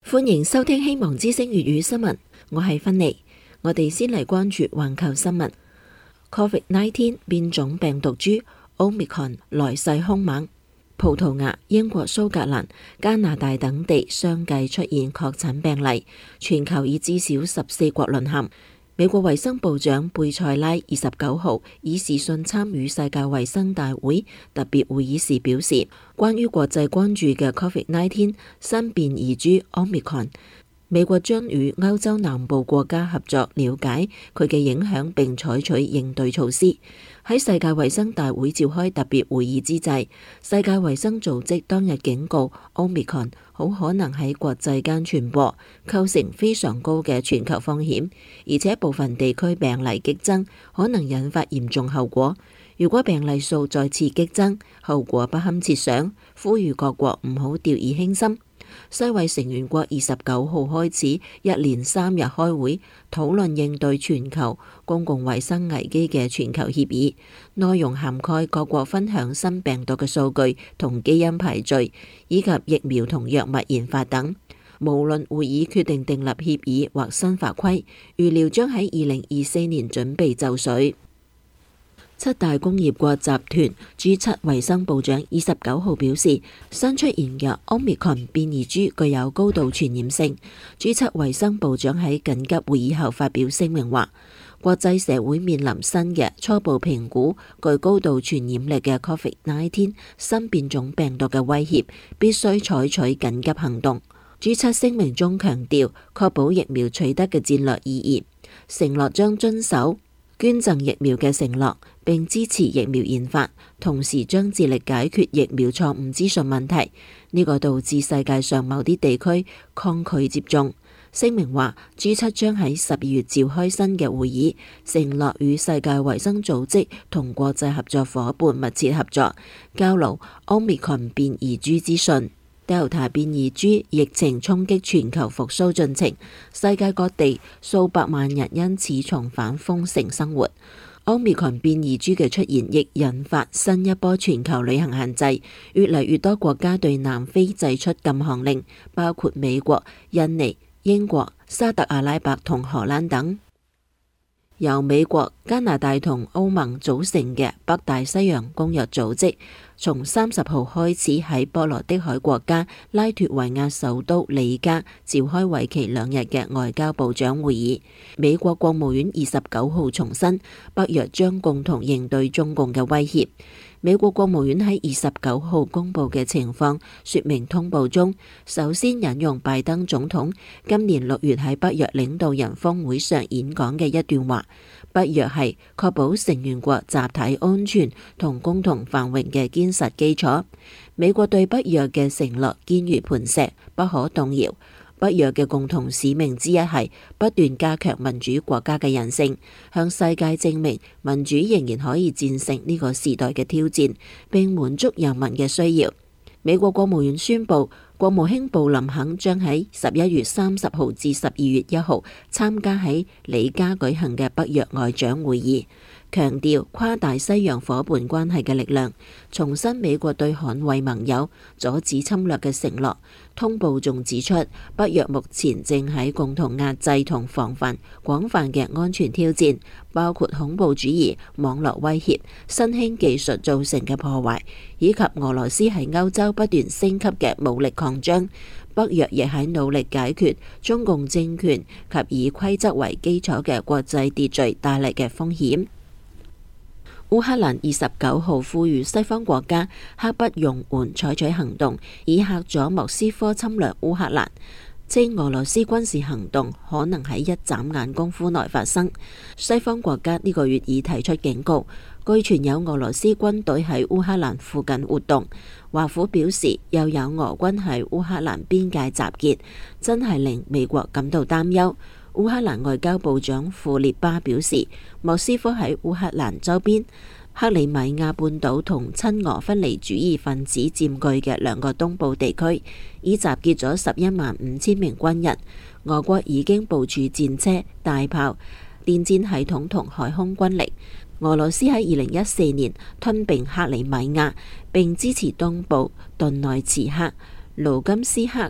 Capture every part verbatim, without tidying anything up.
歡迎收聽希望之聲粵語新聞，我係芬妮。我哋先嚟關注環球新聞。Covid 十九 變種病毒株 Omicron 來勢兇猛，葡萄牙、英國、蘇格蘭、加拿大等地相繼出現確診病例，全球已至少十四國淪陷。美國衛生部長貝塞拉二十九號以視訊參與世界衛生大會特別會議時表示，關於國際關注嘅 Covid 十九 新變異株 Omicron， 美國將與歐洲南部國家合作了解佢嘅影響並採取應對措施。喺世界衛生大會召開特別會議之際，世界衛生組織當日警告 Omicron 好可能喺國際間傳播，構成非常高嘅全球風險，而且部分地區病例激增，可能引發嚴重後果。如果病例數再次激增，後果不堪設想，呼籲各國唔好掉以輕心。世衛成員國二十九號開始一連三日開會，討論應對全球公共衛生危機嘅全球協議，內容涵蓋各國分享新病毒嘅數據同基因排序，以及疫苗同藥物研發等。無論會議決定訂立協議或新法規，預料將喺二零二四年準備就緒。七大工業國集團 G 七 衛生部長二十九號表示，新出現嘅 Omicron 變異株具有高度傳染性。G 七 衛生部長喺緊急會議後發表聲明話，國際社會面臨新嘅初步評估具高度傳染力嘅 Covid 十九 新變種病毒嘅威脅，必須採取緊急行動。G 七 聲明中強調，確保疫苗取得嘅戰略意義，承諾將遵守捐贈疫苗嘅承諾，並支持疫苗研發，同時將致力解決疫苗錯誤資訊問題。呢、這個導致世界上某啲地區抗拒接種。聲明話 G 七 將喺十二月召開新嘅會議，承諾與世界衛生組織同國際合作夥伴密切合作，交流 Omicron 變異株資訊。Delta 變異株疫情衝擊全球復甦進程，世界各地數百萬人因此重返封城生活。Omicron 變異株嘅出現亦引發新一波全球旅行限制，越嚟越多國家對南非祭出禁航令，包括美國、印尼、英國、沙特阿拉伯同荷蘭等。由美國、加拿大同歐盟組成嘅北大西洋公約組織，從三十號開始喺波羅的海國家拉脫維亞首都里加召開為期兩日嘅外交部長會議。美國國務院二十九號重申，北約將共同應對中共嘅威脅。美國國務院喺二十九號公佈嘅情況說明通報中，首先引用拜登總統今年六月喺北約領導人峰會上演講嘅一段話：北約係確保成員國集體安全同共同繁榮嘅堅實基礎。美國對北約嘅承諾堅如磐石，不可動搖。北約嘅共同使命之一係不斷加強民主國家嘅韌性，向世界證明民主仍然可以戰勝呢個時代嘅挑戰，並滿足人民嘅需要。美國國務院宣布，國務卿布林肯將喺十一月三十號至十二月一號參加喺里加舉行嘅北約外長會議，強調跨大西洋夥伴關係嘅力量，重申美國對捍衛盟友、阻止侵略嘅承諾。通報仲指出，北約目前正喺共同壓制同防範廣泛嘅安全挑戰，包括恐怖主義、網絡威脅、新興技術造成嘅破壞，以及俄羅斯喺歐洲不斷升級嘅武力擴張。北約亦喺努力解決中共政權及以規則為基礎嘅國際秩序帶嚟嘅風險。烏克蘭二十九號呼籲西方國家刻不容緩採取行動，以嚇阻莫斯科侵略烏克蘭，稱俄羅斯軍事行動可能喺一眨眼功夫內發生。西方國家呢個月已提出警告，據傳有俄羅斯軍隊喺烏克蘭附近活動。華府表示又有俄軍喺烏克蘭邊界集結，真係令美國感到擔憂。烏克蘭外交部長庫列巴表示，莫斯科喺烏克蘭周邊克里米亞半島同親俄分離主義分子佔據嘅兩個東部地區，已集結咗十一萬五千名軍人。俄國已經部署戰車、大炮、電戰系統同海空軍力。俄羅斯喺二零一四年吞併克里米亞，並支持東部頓內茨克、盧甘斯克、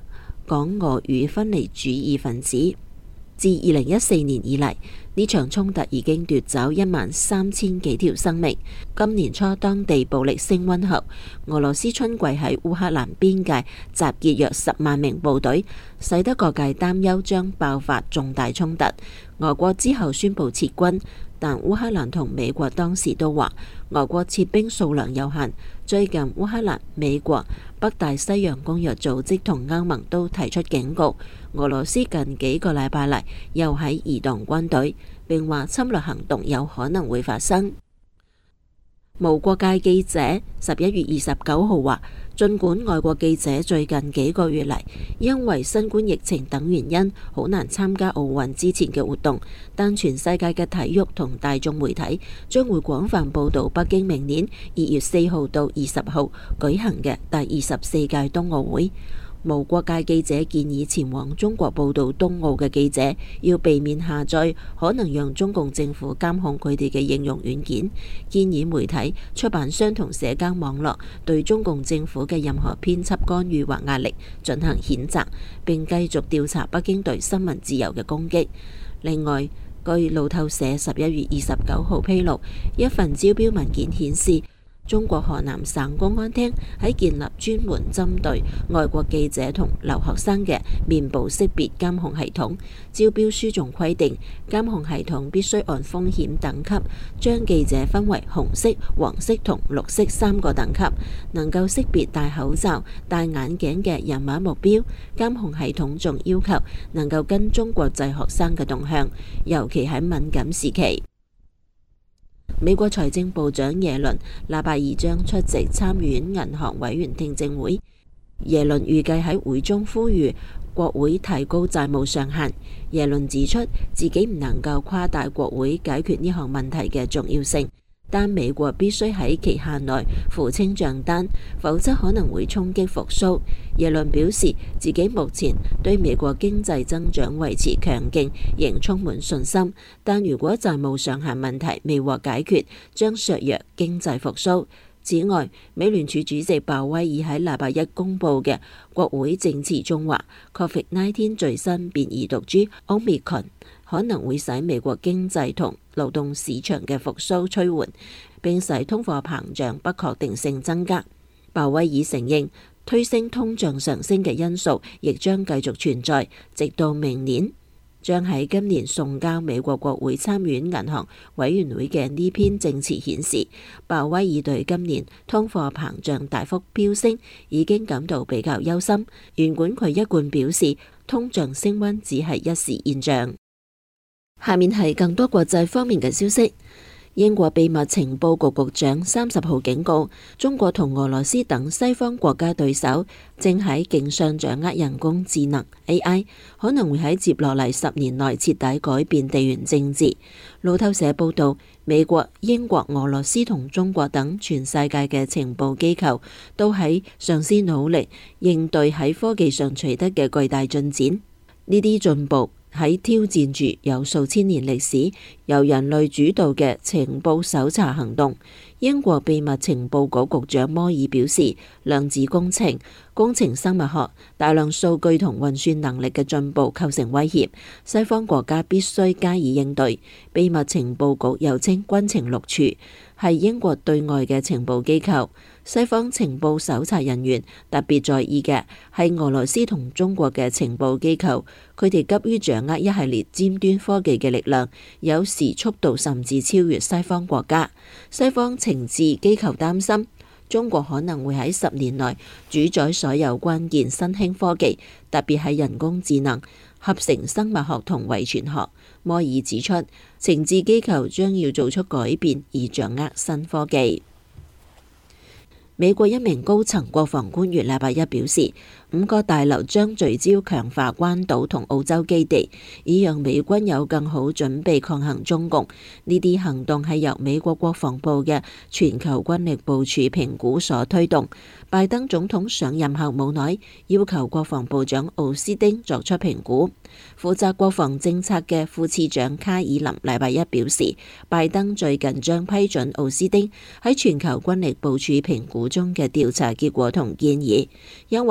港俄語分離主義分子。自二零一四年以嚟，呢場衝突已經奪走一萬三千幾條生命。今年初當地暴力升溫後，俄羅斯春季喺烏克蘭邊界集結約十萬名部隊，使得各界擔憂將爆發重大衝突。俄國之後宣布撤軍，但烏克蘭同美國當時都話俄國撤兵數量有限。最近烏克蘭、美國、北大西洋公約組織同歐盟都提出警告，俄羅斯近幾個禮拜嚟又喺移動軍隊，並話侵略行動有可能會發生。無國界記者十一月二十九號話，儘管外國記者最近幾個月嚟因為新冠疫情等原因好難參加奧運之前嘅活動，但全世界嘅體育同大眾媒體將會廣泛報導北京明年二月四號到二十號舉行嘅第二十四屆冬奧會。無國界記者建議前往中國報導冬奧嘅記者要避免下載可能讓中共政府監控佢哋嘅應用軟件，建議媒體、出版商同社交網絡對中共政府嘅任何編輯干預或壓力進行譴責，並繼續調查北京對新聞自由嘅攻擊。另外，據路透社十一月二十九號披露，一份招標文件顯示，中國河南省公安廳喺建立專門針對外國記者同留學生嘅面部識別監控系統。招標書仲規定，監控系統必須按風險等級，將記者分為紅色、黃色同綠色三個等級，能夠識別戴口罩、戴眼鏡嘅人物目標。監控系統仲要求能夠跟蹤國際學生嘅動向，尤其喺敏感時期。美國財政部長耶倫禮拜二將出席參議院銀行委員聽證會。耶倫預計喺會中呼籲國會提高債務上限。耶倫指出自己唔能夠誇大國會解決呢項問題嘅重要性，但美國必須喺期限內付清帳單，否則可能會衝擊復甦。耶倫表示自己目前對美國經濟增長維持強勁仍充滿信心，但如果債務上限問題未獲解決，將削弱經濟復甦。此外，美聯儲主席鮑威爾喺禮拜一公佈嘅國會證詞中話 ，Covid 十九 最新變異毒株 Omicron 可能會使美國經濟同勞動市場嘅復甦趨緩，並使通貨膨脹不確定性增加。鮑威爾承認推升通脹上升嘅因素亦將繼續存在，直到明年。將喺今年送交美國國會參議院銀行委員會嘅呢篇證詞顯示，鮑威爾對今年通貨膨脹大幅飆升已經感到比較憂心。原本佢一貫表示通脹升溫只係一時現象。下面係更多國際方面嘅消息。英國秘密情報局局長三十號警告，中國同俄羅斯等西方國家對手正喺競相掌握人工智能 A I， 可能會喺接落嚟十年內徹底改變地緣政治。路透社報道，美國、英國、俄羅斯同中國等全世界嘅情報機構都喺嘗試努力應對喺科技上取得嘅巨大進展。呢啲進步喺挑戰住有數千年歷史、由人類主導嘅情報搜查行動。英國秘密情報局局長摩爾表示，量子工程、工程生物學、大量數據同運算能力嘅進步構成威脅，西方國家必須加以應對。秘密情報局又稱軍情六處，係英國對外嘅情報機構。西方情報搜查人員特別在意嘅係俄羅斯同中國嘅情報機構，佢哋急於掌握一系列尖端科技嘅力量，有時速度甚至超越西方國家。西方情治機構擔心中國可能會喺十年內主宰所有關鍵新興科技，特別係人工智能、合成生物學同遺傳學。摩爾指出，情治機構將要做出改變以掌握新科技。美國一名高層國防官員禮拜一表示，五個大樓將聚焦強化關島同澳洲基地，以讓美軍有更好準備抗衡中共。呢啲行動係由美國國防部嘅全球軍力部署評估所推動。拜登總統上任後冇耐，要求國防部長奧斯丁作出評估。負責國防政策嘅副次長卡爾林禮拜一表示，拜登最近將批准奧斯丁喺全球軍力部署評估中嘅調查結果同建議，因為奧斯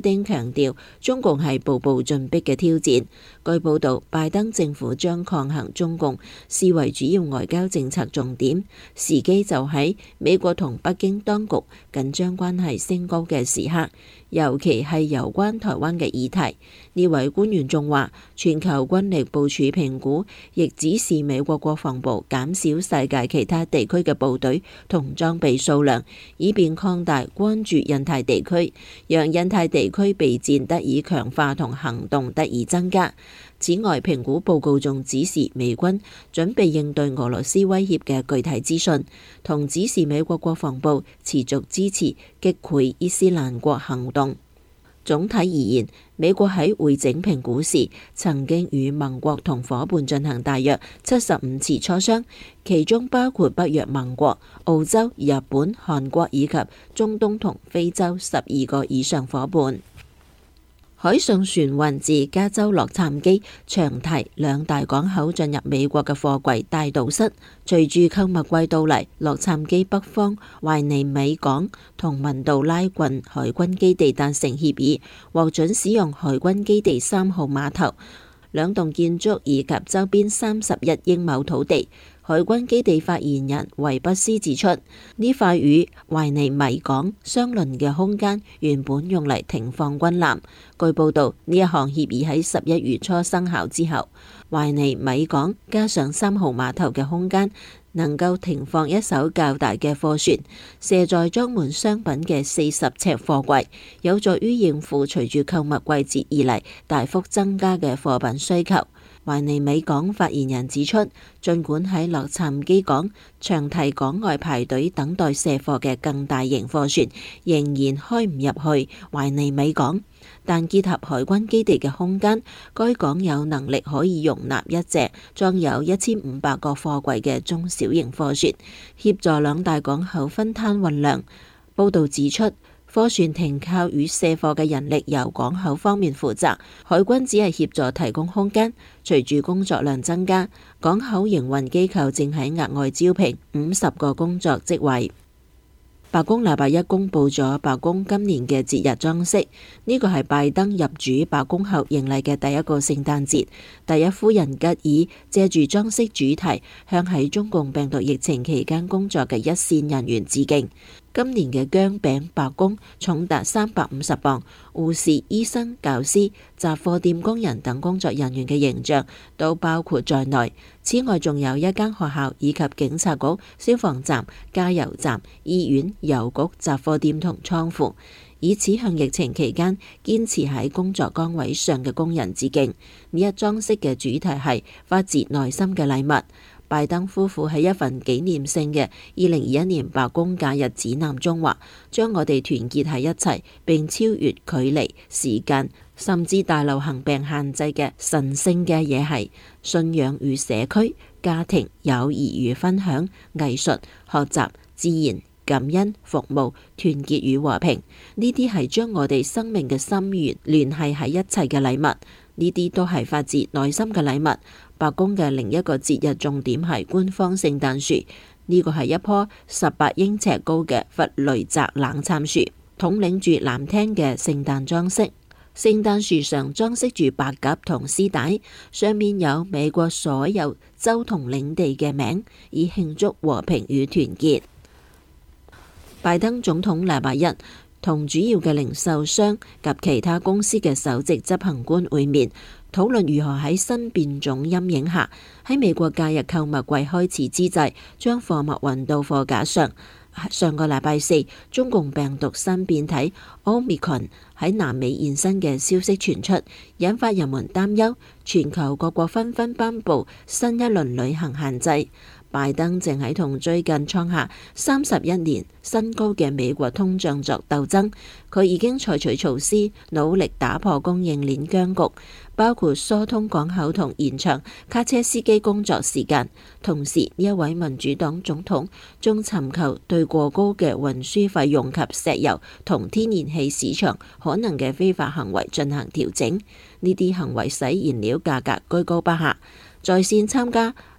丁強調，中共係步步進逼嘅挑戰。據報導，拜登政府將抗衡中共視為主要外交政策重點，時機就喺美國同北京當局緊張關係升高嘅時刻，尤其係有關台灣嘅議題。呢位官員仲話，全球軍力部署評估亦指示美國國防部減少世界其他地區嘅部隊同裝備數量，以便擴大關注印太地區，讓印太地區備戰得以強化同行動得以增加。此外，評估報告仲指示美軍準備應對俄羅斯威脅嘅具體資訊，同指示美國國防部持續支持擊潰伊斯蘭國行動。總體而言，美國喺會整評估時，曾經與盟國同夥伴進行大約七十五次磋商，其中包括北約盟國、澳洲、日本、韓國以及中東同非洲十二個以上夥伴。海上船運自加州洛杉磯、長堤兩大港口進入美國嘅貨櫃大堵塞。隨住購物季到嚟，洛杉磯北方懷尼美港同文杜拉郡海軍基地達成協議，獲准使用海軍基地三號碼頭、兩棟建築以及周邊三十一英畝土地。海軍基地發言人維不斯指出，呢塊與懷尼米港相鄰嘅空間原本用嚟停放軍艦。據報道，呢一項協議喺十一月初生效之後，懷尼米港加上三號碼頭嘅空間，能夠停放一艘較大嘅貨船，卸載裝滿商品嘅四十尺貨櫃，有助於應付隨住購物季節而嚟大幅增加嘅貨品需求。懷尼美港發言人指出，儘管喺洛杉磯港、長堤港外排隊等待卸貨嘅更大型貨船仍然開唔入去懷尼美港，但結合海軍基地嘅空間，該港有能力可以容納一隻裝有一千五百個貨櫃嘅中小型貨船，協助兩大港口分攤運量。報導指出，貨船停靠與卸貨嘅人力由港口方面負責，海軍只係協助提供空間。隨住工作量增加，港口營運機構正喺額外招聘五十個工作職位。白宮禮拜一公佈咗白宮今年嘅節日裝飾，呢個係拜登入主白宮後迎嚟嘅第一個聖誕節。第一夫人吉爾借住裝飾主題，向喺中共病毒疫情期間工作嘅一線人員致敬。今年嘅薑餅白宮重達三百五十磅，護士、醫生、教師、雜貨店工人等工作人員嘅形象都包括在內。此外，仲有一間學校以及警察局、消防站、加油站、醫院、郵局、雜貨店同倉庫，以此向疫情期間堅持喺工作崗位上嘅工人致敬。呢一裝飾嘅主題係發自內心嘅禮物。拜登夫婦喺一份紀念性嘅二零二一年白宮假日指南中話，將我哋團結喺一齊，並超越距離、時間甚至大流行病限制嘅神聖嘅嘢係信仰與社區、家庭、友誼與分享、藝術、學習、自然、感恩、服務、團結與和平。呢啲係將我哋生命嘅心源聯繫喺一齊嘅禮物。呢啲都係發自內心嘅禮物。白宮嘅另一個節日重點係官方聖誕樹，呢個係一棵十八英尺高嘅弗雷澤冷杉樹，統領住難聽嘅聖誕裝飾。聖誕樹上裝飾住白鴿同絲帶，上面有美國所有州同領地嘅名，以慶祝和平與團結。拜登總統禮拜一同主要嘅零售商及其他公司嘅首席執行官會面，討論如何喺新變種陰影下，喺美國假日購物季開始之際，將貨物運到貨架上。上個禮拜四，中共病毒新變體 Omicron 喺南美現身嘅消息傳出，引發人們擔憂，全球各國紛紛頒布新一輪旅行限制。拜登正喺同最近創下三十一年新高嘅美國通脹作鬥爭，佢已經採取措施，努力打破供應鏈僵局，包括疏通港口同延長卡車司機工作時間。同時，呢一位民主黨總統仲尋求對過高嘅運輸費用及石油同天然氣市場可能嘅非法行為進行調整。呢啲行為使燃料價格居高不下。在線參加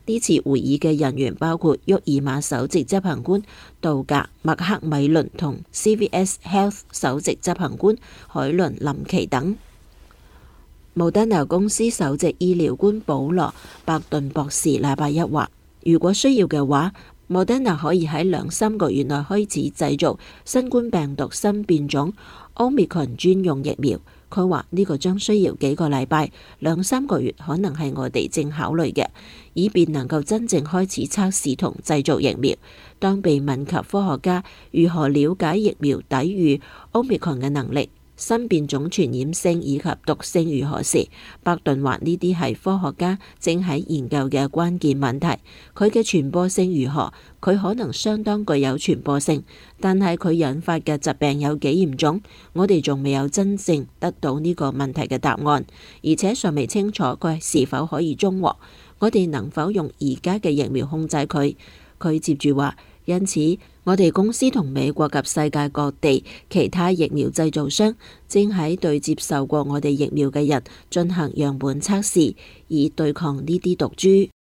呢次會議嘅人員包括沃爾瑪首席執行官杜格麥克米倫同 C V S Health 首席執行官海倫林奇等。莫德納公司首席醫療官保羅伯頓博士禮拜一話，如果需要嘅話，莫德納可以喺兩三個月內開始製造新冠病毒新變種 Omicron 專用疫苗。佢話呢個將需要幾個禮拜，兩三個月可能係我哋正考慮嘅，以便能夠真正開始測試同製造疫苗。當被問及科學家如何了解疫苗抵禦 Omicron 嘅能力、新變種傳染性以及毒性如何時，伯頓話呢啲係科學家正喺研究嘅關鍵問題。佢嘅傳播性如何？佢可能相當具有傳播性，但係佢引發嘅疾病有幾嚴重？我哋仲未有真正得到呢個問題嘅答案，而且尚未清楚佢是否可以中和。我哋能否用而家嘅疫苗控制佢？佢接住話，因此我哋公司同美國及世界各地其他疫苗製造商正喺對接受過我哋疫苗嘅人進行樣本測試，以對抗呢啲毒株。